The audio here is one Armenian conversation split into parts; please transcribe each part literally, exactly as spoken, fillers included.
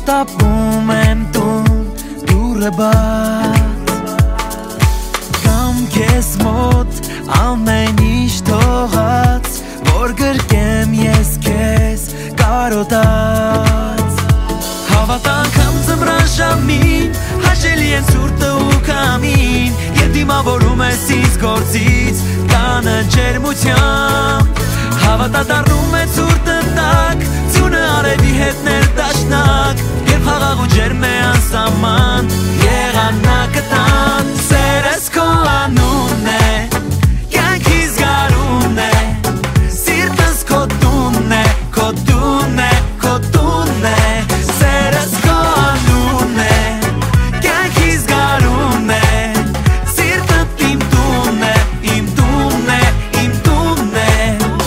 տապում եմ տուն դուրը բաց Կամ քեզ մոտ ամեն ինչ թողած Որ գրկեմ ես քեզ կարոտած Հավատանքամ ձմռան ժամին Հաշելի են սուրտը ու կամին Եվ դիմավորում ես ինձ գործից Կանը ջերմությամբ Հավատա դառնում է սուրտը տակ Ձյունը արևի հետ ներդաշնակ Երբ խաղաղ ու ջերմ է անսահման Եղանակը տան Սերս քո անունն է Կյանքիս գարունն է Սիրտս քո տունն է Քո տունն է, քո տունն է Սերս քո անունն է Կյանքիս գարունն է Սիրտդ իմ տունն է Իմ տունն է, իմ տունն է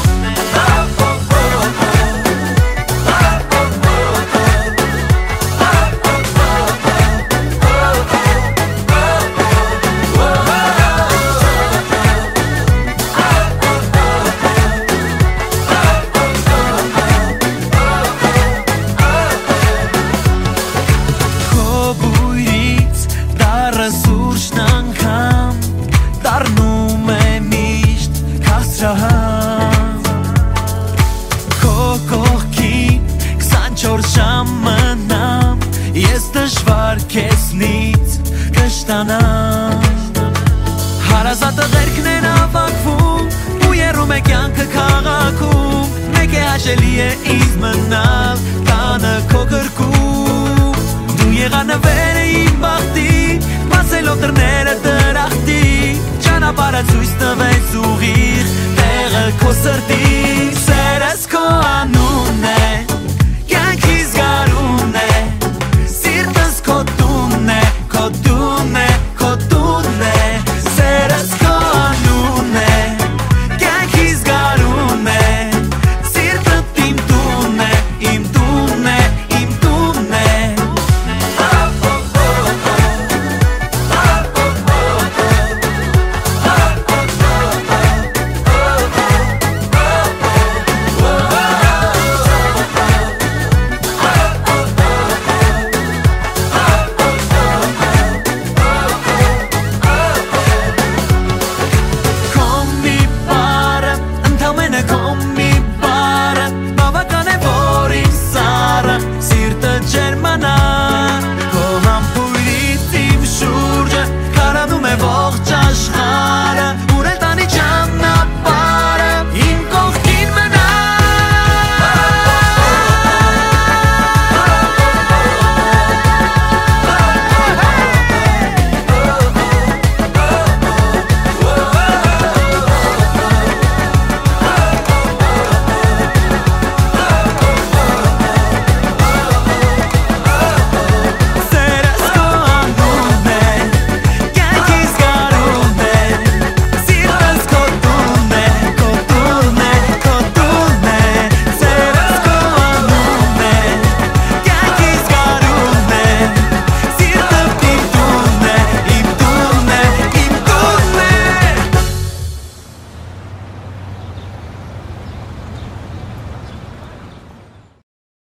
Սուրճն անգամ դառնում է միշտ քասրահան Քո կողքին քսանչորս ժամ մնամ Ես դժվար քեզնից կշտանամ Հարազատը դերքն են ավակվում ու երում է կյանքը քաղաքում Մեկ է հաշելի է ինձ մնալ տանը քո գրկում Դու եղանվեր է իմ բախտին Մասելով դռները դրախտի Ճանապարհը ցույց տվեց ուղիղ Տեղը քո սրտի Սերս քո անունն է Կյանքիս գարունն է Սիրտս քո տունն է Քո տունն է, քո տունն